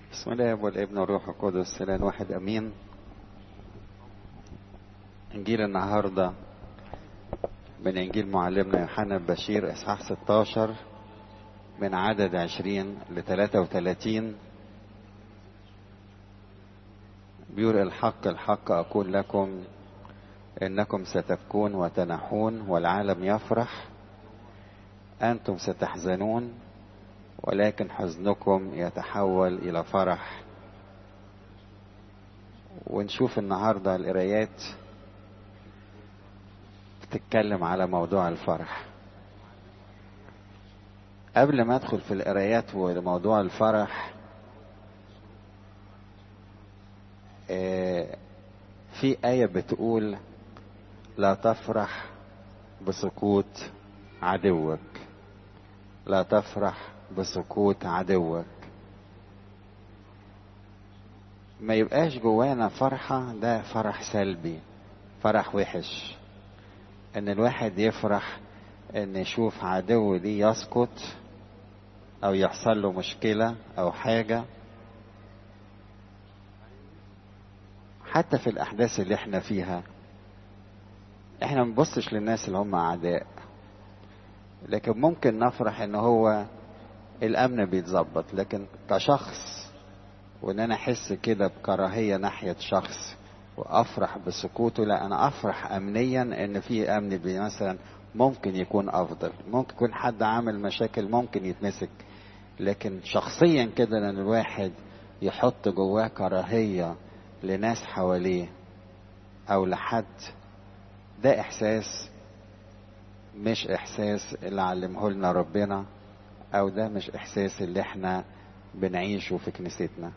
بسم الله والابن والروح القدس الان واحد امين. انجيل النهارده من انجيل معلمنا يوحنا البشير اصحاح 16 من عدد 20 ل 33. بيقول الحق الحق اقول لكم انكم ستبكون وتنحون والعالم يفرح، انتم ستحزنون ولكن حزنكم يتحول الى فرح. ونشوف النهارده القرايات بتتكلم على موضوع الفرح. قبل ما ادخل في القرايات وموضوع الفرح، في آية بتقول لا تفرح بسقوط عدوك، لا تفرح بسقوط عدوك. ما يبقاش جوانا فرحة، ده فرح سلبي، فرح وحش. ان الواحد يفرح ان يشوف عدو ليه يسقط او يحصل له مشكلة او حاجة. حتى في الاحداث اللي احنا فيها احنا منبصش للناس اللي هم اعداء، لكن ممكن نفرح ان هو الامن بيتظبط. لكن كشخص وان انا احس كده بكراهية ناحية شخص وافرح بسقوطه، لا، انا افرح امنيا ان في امن مثلا ممكن يكون افضل، ممكن يكون حد عامل مشاكل ممكن يتمسك. لكن شخصيا كده ان الواحد يحط جواه كراهية لناس حواليه او لحد، ده احساس مش احساس اللي علمه لنا ربنا، او ده مش احساس اللي احنا بنعيشه في كنيستنا.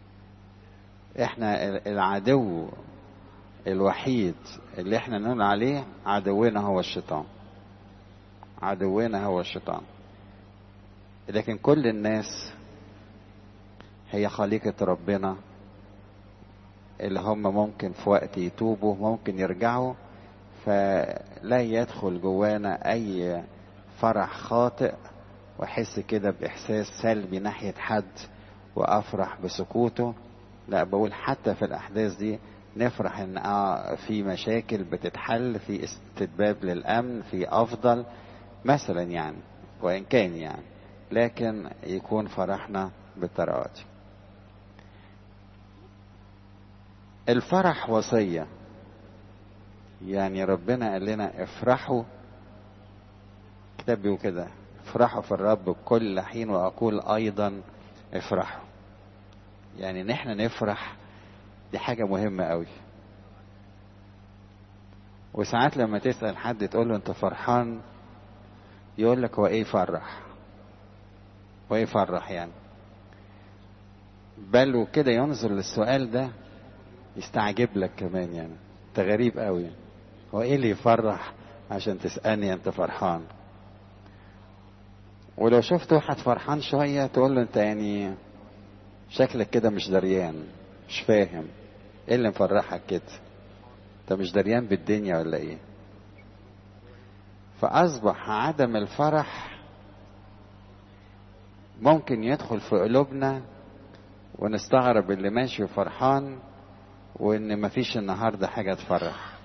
احنا العدو الوحيد اللي احنا نقول عليه عدونا هو الشيطان، عدونا هو الشيطان. لكن كل الناس هي خليقة ربنا، اللي هم ممكن في وقت يتوبوا، ممكن يرجعوا، فلا يدخل جوانا اي فرح خاطئ واحس كده باحساس سلبي ناحية حد وافرح بسقوطه. لا، بقول حتى في الاحداث دي نفرح ان في مشاكل بتتحل، في استتباب للامن، في افضل مثلا يعني، وان كان يعني، لكن يكون فرحنا بالطريقة دي. الفرح وصية، يعني ربنا قال لنا افرحوا، كتاب بيقول كده افرحوا في الرب بكل حين واقول ايضا افرحوا. يعني ان احنا نفرح دي حاجة مهمة قوي. وساعات لما تسأل حد تقول له انت فرحان، يقول لك هو ايه يفرح، هو ايه يفرح يعني. بل وكده ينظر للسؤال ده يستعجب لك كمان، يعني انت غريب قوي، هو ايه اللي يفرح عشان تسألني انت فرحان؟ ولو شفت واحد فرحان شوية تقول له انت يعني شكلك كده مش دريان، مش فاهم ايه اللي مفرحك كده، انت مش دريان بالدنيا ولا ايه؟ فاصبح عدم الفرح ممكن يدخل في قلوبنا ونستغرب اللي ماشي فرحان وان مفيش النهارده حاجة تفرح.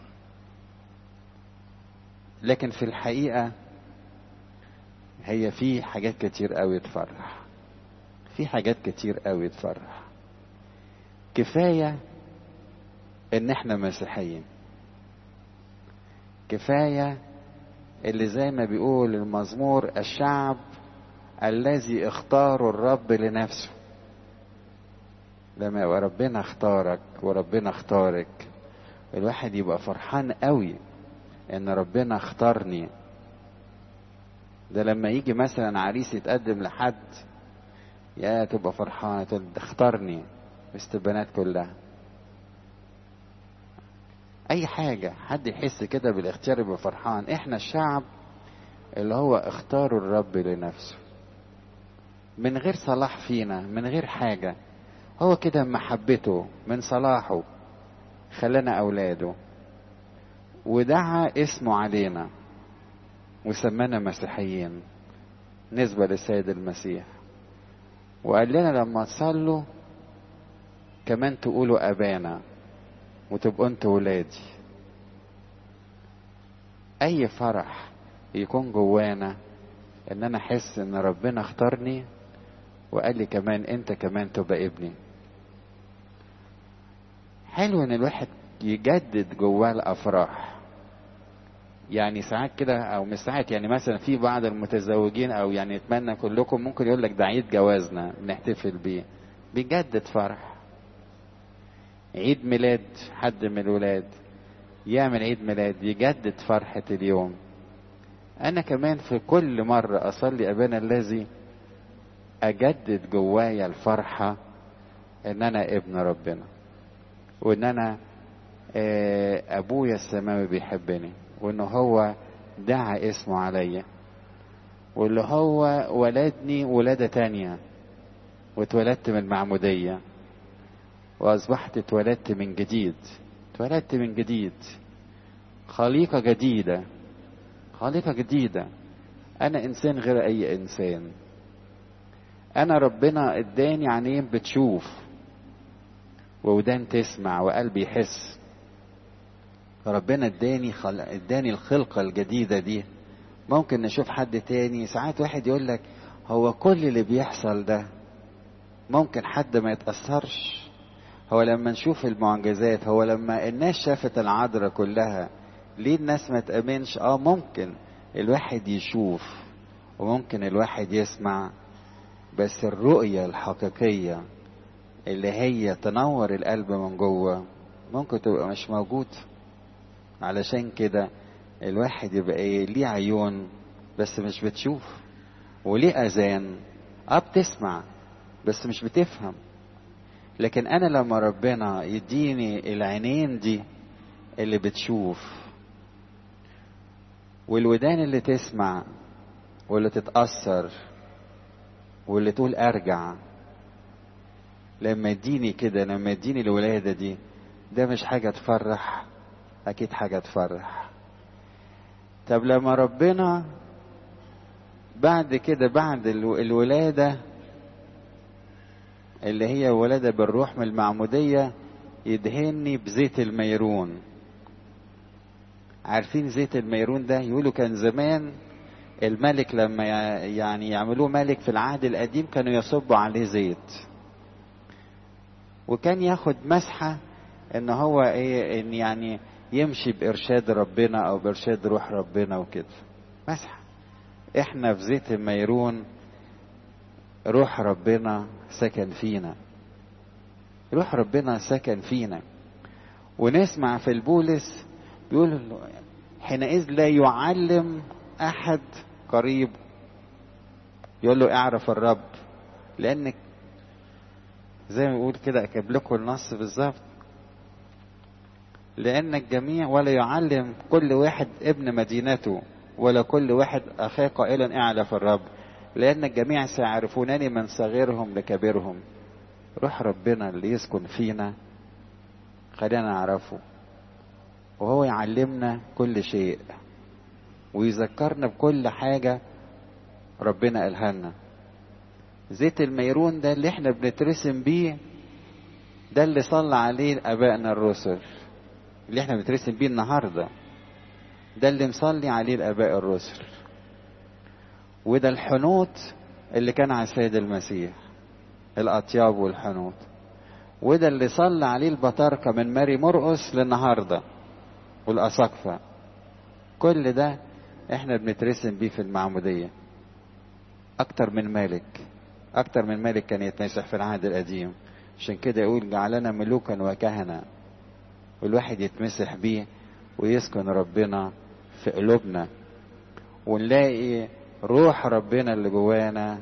لكن في الحقيقة هي في حاجات كتير قوي تفرح، في حاجات كتير قوي تفرح. كفاية ان احنا مسيحيين، كفاية اللي زي ما بيقول المزمور الشعب الذي اختاروا الرب لنفسه. لما يبقى ربنا اختارك وربنا اختارك، الواحد يبقى فرحان قوي ان ربنا اختارني. ده لما يجي مثلا عريس يتقدم لحد، يا تبقى فرحانة تقول ده اختارني وسط البنات كلها. اي حاجة حد يحس كده بالاختيار يبقى فرحان. احنا الشعب اللي هو اختاروا الرب لنفسه، من غير صلاح فينا، من غير حاجة، هو كده محبته من صلاحه خلانا اولاده ودعا اسمه علينا وسمانا مسيحيين نسبة للسيد المسيح. وقال لنا لما تصلوا كمان تقولوا أبانا وتبقوا انتوا ولادي. أي فرح يكون جوانا إن أنا أحس إن ربنا اختارني وقال لي كمان أنت كمان تبقى ابني. حلو إن الواحد يجدد جواه الأفراح. يعني ساعات كده أو مش ساعات، يعني مثلا في بعض المتزوجين أو يعني يتمنى كلكم ممكن يقول لك ده عيد جوازنا نحتفل بيه، بيجدد فرح. عيد ميلاد حد من الولاد يعمل عيد ميلاد يجدد فرحة اليوم. أنا كمان في كل مرة أصلي أبانا الذي أجدد جوايا الفرحة إن أنا ابن ربنا، وإن أنا أبويا السماوي بيحبني، وإنه هو دعا اسمه عليا، واللي هو ولدني ولادة تانية، واتولدت من المعمودية وأصبحت اتولدت من جديد. اتولدت من جديد، خليقة جديدة، خليقة جديدة. أنا إنسان غير أي إنسان. أنا ربنا اداني عينين بتشوف وودان تسمع وقلب يحس. ربنا اداني الخلقة الجديدة دي. ممكن نشوف حد تاني ساعات واحد يقول لك هو كل اللي بيحصل ده ممكن حد ما يتأثرش؟ هو لما نشوف المعجزات، هو لما الناس شافت العذراء كلها ليه الناس ما تأمنش؟ ممكن الواحد يشوف وممكن الواحد يسمع، بس الرؤية الحقيقية اللي هي تنور القلب من جوه ممكن تبقى مش موجود. علشان كده الواحد يبقى ليه عيون بس مش بتشوف، وليه اذان بتسمع بس مش بتفهم. لكن انا لما ربنا يديني العينين دي اللي بتشوف والودان اللي تسمع واللي تتأثر واللي تقول ارجع، لما يديني كده، لما يديني الولادة دي، ده مش حاجة تفرح؟ اكيد حاجة تفرح. طب لما ربنا بعد كده بعد الولادة اللي هي ولادة بالروح من المعمودية يدهني بزيت الميرون. عارفين زيت الميرون ده؟ يقولوا كان زمان الملك لما يعني يعملوه ملك في العهد القديم كانوا يصبوا عليه زيت، وكان ياخد مسحة ان هو ان يعني يمشي بإرشاد ربنا او بإرشاد روح ربنا وكده. مسحة. احنا في زيت الميرون روح ربنا سكن فينا، روح ربنا سكن فينا. ونسمع في البولس بيقول حينئذ لا يعلم احد قريب، يقول له اعرف الرب، لانك زي ما يقول كده اكتب لكم النص بالظبط، لان الجميع ولا يعلم كل واحد ابن مدينته ولا كل واحد اخاه قائلا اعرف الرب، لان الجميع سيعرفونني من صغيرهم لكبيرهم. روح ربنا اللي يسكن فينا خلينا نعرفه، وهو يعلمنا كل شيء ويذكرنا بكل حاجة ربنا قالها لنا. زيت الميرون ده اللي احنا بنترسم بيه، ده اللي صلى عليه ابائنا الرسل، اللي احنا بنترسم بيه النهارده، ده اللي مصلي عليه الاباء الرسل، وده الحنوط اللي كان على السيد المسيح، الاطياب والحنوط، وده اللي صلى عليه البطاركه من ماري مرقس للنهارده والاساقفه. كل ده احنا بنترسم بيه في المعموديه. اكتر من ملك، اكتر من ملك كان يتمسح في العهد القديم. عشان كده يقول جعلنا ملوكا وكهنة، والواحد يتمسح بيه ويسكن ربنا في قلوبنا، ونلاقي روح ربنا اللي جوانا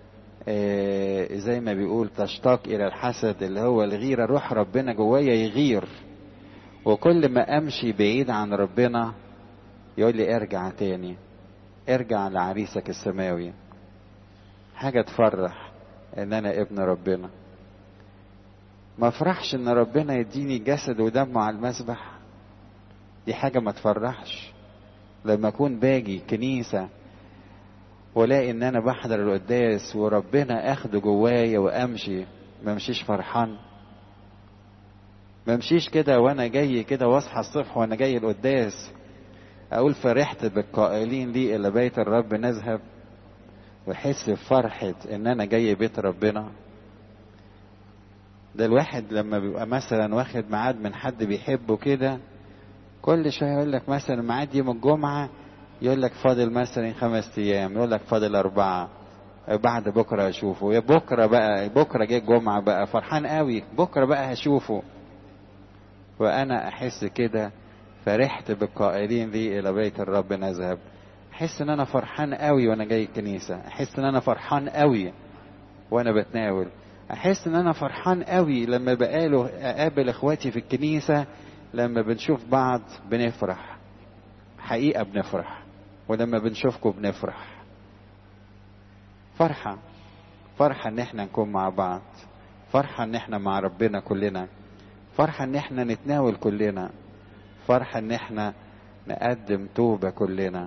زي ما بيقول تشتاق الى الحسد اللي هو الغيرة. روح ربنا جوايا يغير، وكل ما امشي بعيد عن ربنا يقول لي ارجع تاني، ارجع لعريسك السماوي. حاجة تفرح ان انا ابن ربنا. ما افرحش ان ربنا يديني جسد ودم على المذبح؟ دي حاجة ما تفرحش. لما اكون باجي كنيسة والاقي ان انا بحضر القداس وربنا اخده جوايا وامشي، ما امشيش فرحان؟ ما امشيش كده وانا جاي كده واصحى الصبح وانا جاي القداس اقول فرحت بالقائلين لي الى بيت الرب نذهب، واحس بفرحة ان انا جاي بيت ربنا. ده الواحد لما بيبقى مثلا واخد ميعاد من حد بيحبه كده، كل شويه يقول لك مثلا ميعاد يوم الجمعه، يقول لك فاضل مثلا 5 ايام، يقول لك فاضل 4، بعد بكره اشوفه. يا بكره بقى، بكره جه الجمعه بقى فرحان قوي، بكره بقى هشوفه. وانا احس كده فرحت بالقائلين لي الى بيت الرب نذهب. احس ان انا فرحان قوي وانا جاي الكنيسه، احس ان انا فرحان قوي وانا بتناول، احس ان انا فرحان قوي لما اقابل اخواتي في الكنيسه، لما بنشوف بعض بنفرح، حقيقه بنفرح، ولما بنشوفكم بنفرح. فرحه ان احنا نكون مع بعض، فرحه ان احنا مع ربنا كلنا، فرحه ان احنا نتناول كلنا، فرحه ان احنا نقدم توبه كلنا،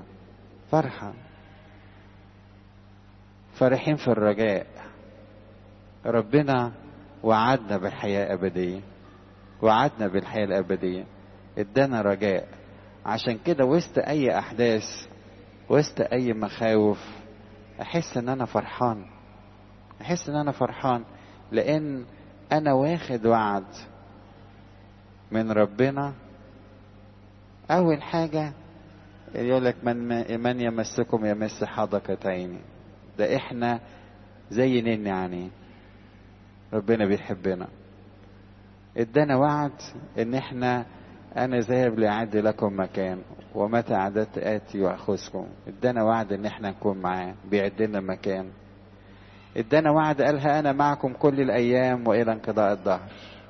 فرحين في الرجاء. ربنا وعدنا بالحياة الأبدية، وعدنا بالحياة الأبدية، ادانا رجاء. عشان كده وسط أي أحداث، وسط أي مخاوف، أحس إن أنا فرحان، أحس إن أنا فرحان، لأن أنا واخد وعد من ربنا. أول حاجة يقول لك من يمسكم يمس حدقة عيني. ده إحنا زي نني يعني، ربنا بيحبنا، ادانا وعد ان انا ذاهب لاعد لكم مكان، ومتى عددت اتي واخذكم. ادانا وعد ان احنا نكون معاه، بيعد لنا مكان. ادانا وعد قالها انا معكم كل الايام والى انقضاء الدهر.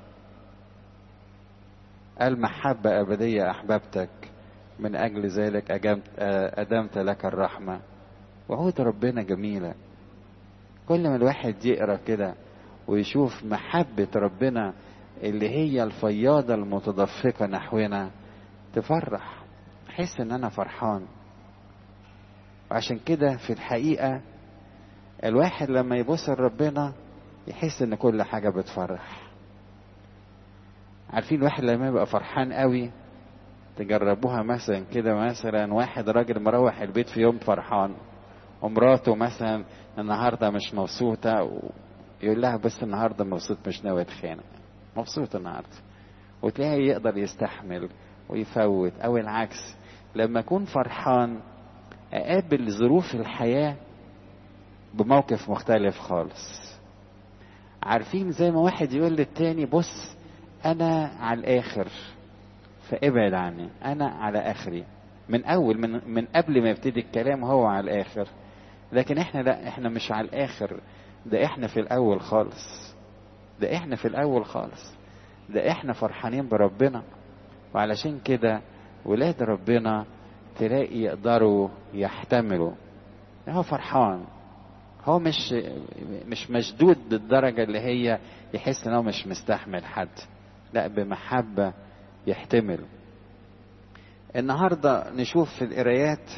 قال محبة ابدية احببتك، من اجل ذلك ادمت لك الرحمة. وعود ربنا جميلة. كل ما الواحد يقرأ كده ويشوف محبة ربنا اللي هي الفياضة المتدفقة نحونا، تفرح، تحس ان انا فرحان. وعشان كده في الحقيقة الواحد لما يبص لربنا يحس ان كل حاجة بتفرح. عارفين الواحد لما يبقى فرحان قوي، تجربوها مثلا كده، مثلا واحد راجل مروح البيت في يوم فرحان، ومراته مثلا النهارده مش مبسوطة، يقول لها بس النهارده مبسوط مش ناوي اتخانق، مبسوط النهارده، وتلاقيه يقدر يستحمل ويفوت. او العكس، لما اكون فرحان اقابل ظروف الحياة بموقف مختلف خالص. عارفين زي ما واحد يقول للتاني بص انا على الاخر فابعد عني، انا على اخري، من قبل ما يبتدي الكلام هو على الاخر. لكن احنا لا، احنا مش على الاخر، ده احنا في الاول خالص، ده احنا في الاول خالص، ده احنا فرحانين بربنا. وعلشان كده ولاد ربنا تلاقي يقدروا يحتملوا، هو فرحان، هو مش مشدود بالدرجة اللي هي يحس انه مش مستحمل حد، لا بمحبة يحتمل. النهاردة نشوف في القرايات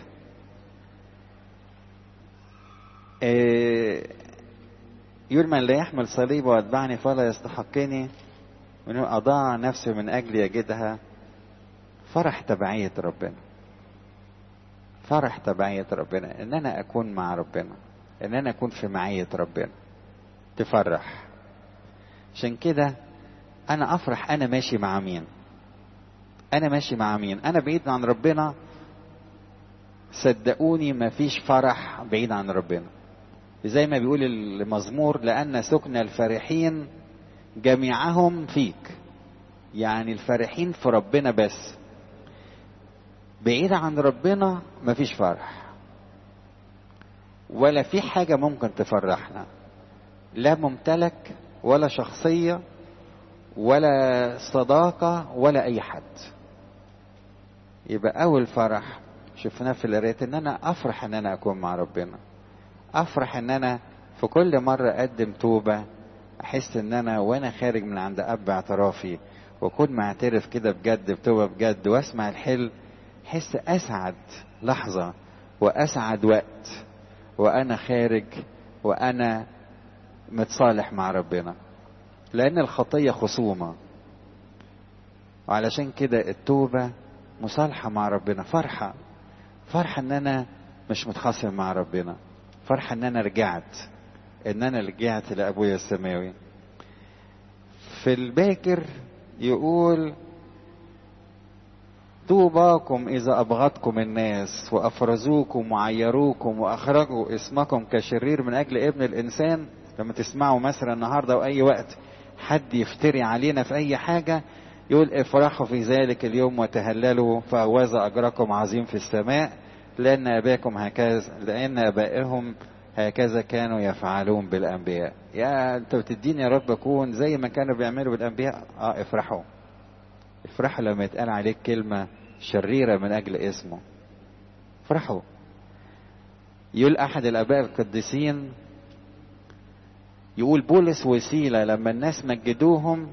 يقول من لا يحمل صليب واتبعني فلا يستحقني، من أضاع نفسه من أجل يجدها. فرح تبعية ربنا، فرح تبعية ربنا، إن أنا أكون مع ربنا، إن أنا أكون في معية ربنا، تفرح. عشان كده أنا أفرح أنا ماشي مع مين، أنا ماشي مع مين. أنا بعيد عن ربنا، صدقوني مفيش فرح بعيد عن ربنا. زي ما بيقول المزمور لأن سكن الفرحين جميعهم فيك، يعني الفرحين في ربنا بس. بعيد عن ربنا مفيش فرح، ولا في حاجة ممكن تفرحنا، لا ممتلك ولا شخصية ولا صداقة ولا أي حد. يبقى أول فرح شفناه في القراية إن أنا أفرح إن أنا أكون مع ربنا، أفرح إن أنا في كل مرة أقدم توبة أحس إن أنا وأنا خارج من عند أب اعترافي وأكون معترف كده بجد بتوبة بجد وأسمع الحل، أحس أسعد لحظة وأسعد وقت وانا خارج وانا متصالح مع ربنا، لان الخطية خصومة. وعلشان كده التوبة مصالحة مع ربنا، فرحة ان انا مش متخاصم مع ربنا، فرحة ان انا رجعت لابويا السماوي. في الباكر يقول طوباكم اذا ابغضكم الناس وافرزوكم وعيروكم واخرجوا اسمكم كشرير من اجل ابن الانسان. لما تسمعوا مثلا النهارده واي وقت حد يفتري علينا في اي حاجه، يقول افرحوا في ذلك اليوم وتهللوا فهوذا اجركم عظيم في السماء، لان ابائهم هكذا كانوا يفعلون بالانبياء. يا انت بتديني يا رب اكون زي ما كانوا بيعملوا بالانبياء. افرحوا لما يتقال عليك كلمة شريرة من أجل اسمه، افرحوا. يقول أحد الآباء القديسين، يقول بولس وسيلة لما الناس مجدوهم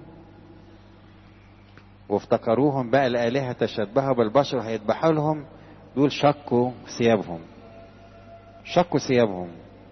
وافتكروهم بقى الآلهة تشبهوا بالبشر هيذبحوا لهم، يقول شقوا ثيابهم.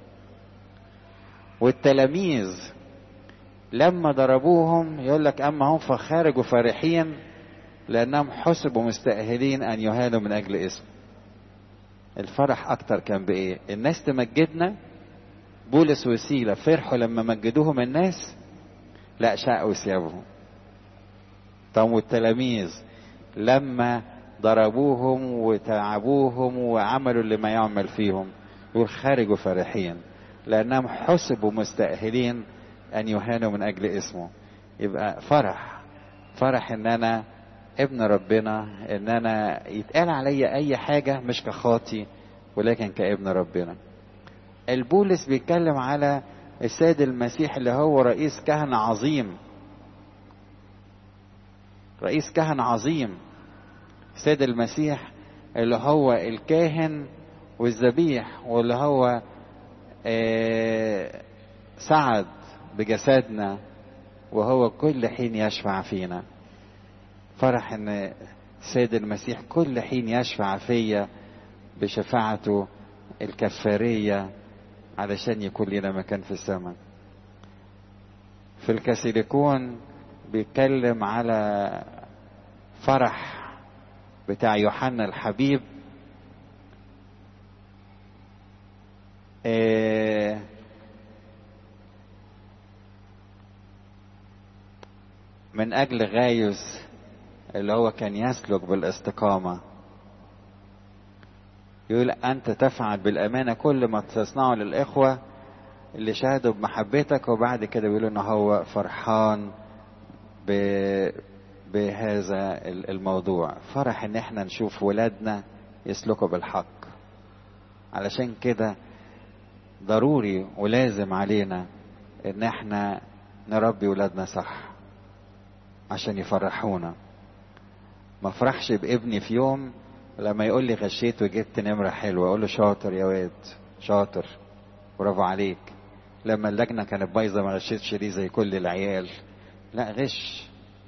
والتلاميذ لما ضربوهم يقول لك أما هم فخرجوا فرحين لأنهم حسبوا مستأهلين أن يهانوا من أجل اسم. الفرح أكتر كان بإيه؟ الناس تمجدنا. بولس وسيلة فرحوا لما مجدوهم الناس؟ لا، شقوا ثيابهم. طب والتلاميذ لما ضربوهم وتعبوهم وعملوا اللي ما يعمل فيهم، يقول خرجوا فرحين لأنهم حسبوا مستأهلين أن يهانوا من أجل اسمه. يبقى فرح إن أنا ابن ربنا، ان انا يتقال عليا اي حاجة مش كخاطي ولكن كابن ربنا. البولس بيتكلم على السيد المسيح اللي هو رئيس كهنة عظيم. السيد المسيح اللي هو الكاهن والذبيح، واللي هو سعد بجسدنا وهو كل حين يشفع فينا. فرح ان السيد المسيح كل حين يشفع فيا بشفاعته الكفارية علشان يكون لنا مكان في السماء. في الكاثوليكون بيتكلم على فرح بتاع يوحنا الحبيب. من اجل غايوس اللي هو كان يسلك بالاستقامة، يقول أنت تفعل بالأمانة كل ما تصنعه للإخوة اللي شاهدوا بمحبتك. وبعد كده بيقولوا إن هو فرحان بهذا الموضوع، فرح إن احنا نشوف ولادنا يسلكوا بالحق. علشان كده ضروري ولازم علينا إن احنا نربي ولادنا صح عشان يفرحونا. ما افرحش بابني في يوم لما يقول لي غشيت وجبت نمرة حلوة، اقول له شاطر يا واد، شاطر، برافو عليك. لما اللجنة كانت بايظة ما غشيتش ليه زي كل العيال، لا غش.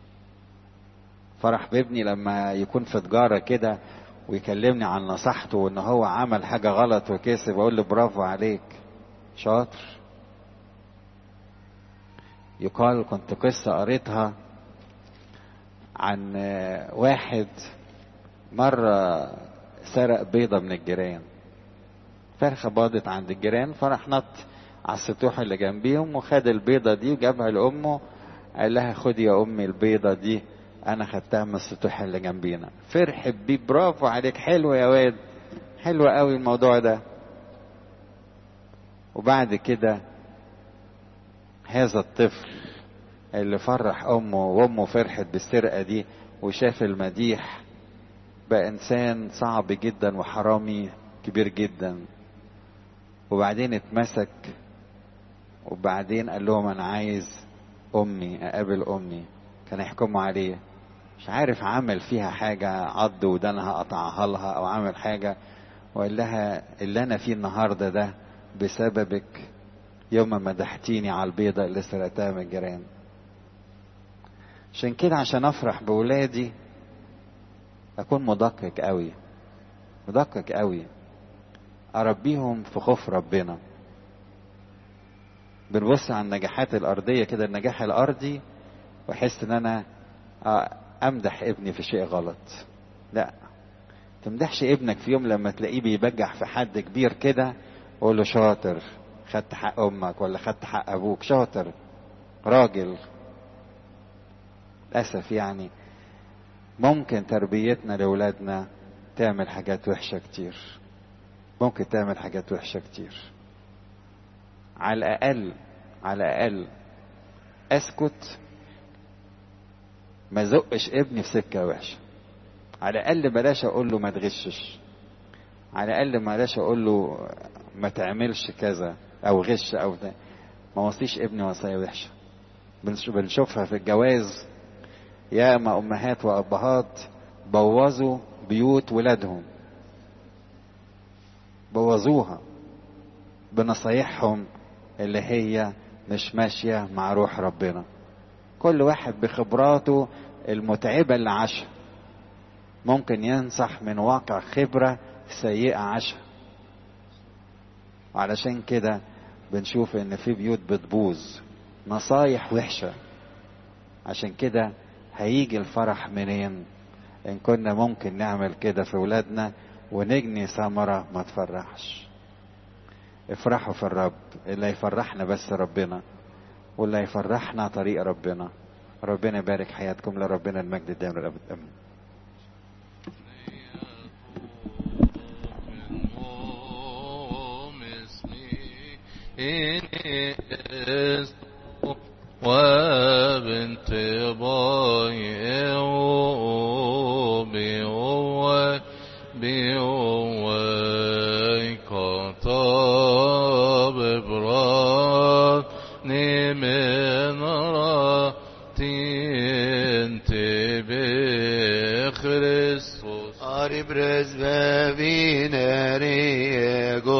فرح بابني لما يكون في تجارة كده ويكلمني عن نصحته وان هو عمل حاجة غلط وكسب، اقول له برافو عليك، شاطر. يقال كنت قصة قريتها عن واحد مرة سرق بيضة من الجيران، فرخة باضت عند الجيران، فراح نط على السطوح اللي جنبيهم وخد البيضة دي وجابها لأمه، قال لها خدي يا أمي البيضة دي أنا خدتها من السطوح اللي جنبينا. فرحت بيه، برافو عليك، حلو يا واد، حلو قوي الموضوع ده. وبعد كده هذا الطفل اللي فرح أمه وأمه فرحت بالسرقة دي وشاف المديح، بقى إنسان صعب جدا وحرامي كبير جدا. وبعدين اتمسك، وبعدين قال لهم أنا عايز أمي، أقابل أمي. كان يحكموا عليه، مش عارف عمل فيها حاجة، عض ودانها قطعها لها أو عمل حاجة، وقال لها اللي أنا فيه النهاردة ده بسببك يوم ما مدحتيني على البيضة اللي سرقتها من الجيران. عشان كده عشان أفرح بولادي أكون مدقق قوي، اربيهم في خوف ربنا. بنبص على النجاحات الارضيه كده، النجاح الارضي، واحس ان انا امدح ابني في شيء غلط. لا، تمدحش ابنك في يوم لما تلاقيه بيبجح في حد كبير كده قول له شاطر، خدت حق امك ولا خدت حق ابوك، شاطر راجل. للاسف يعني ممكن تربيتنا لاولادنا تعمل حاجات وحشه كتير، ممكن تعمل حاجات وحشه كتير. على الاقل على الاقل اسكت، ما زقش ابني في سكه وحشه. على الاقل بلاش اقول له ما تغشش، على الاقل بلاش اقول له ما تعملش كذا او غش او ده. ما وصيش ابني وصايا وحشه. بنشوفها في الجواز، يا اما امهات وابهات بوظوا بيوت ولادهم، بوظوها بنصايحهم اللي هي مش ماشيه مع روح ربنا. كل واحد بخبراته المتعبه اللي عاشها ممكن ينصح من واقع خبره سيئه عاشها. وعلشان كده بنشوف ان في بيوت بتبوظ، نصايح وحشه. عشان كده هيجي الفرح منين ان كنا ممكن نعمل كده في ولادنا ونجني ثمرة ما تفرحش؟ افرحوا في الرب، اللي يفرحنا بس ربنا، واللي يفرحنا طريق ربنا. ربنا يبارك حياتكم، لربنا المجد الدائم للأبد امين. وبنت بيوي كتاب برات من راتين تبي خريستوس Ari brez ve vineri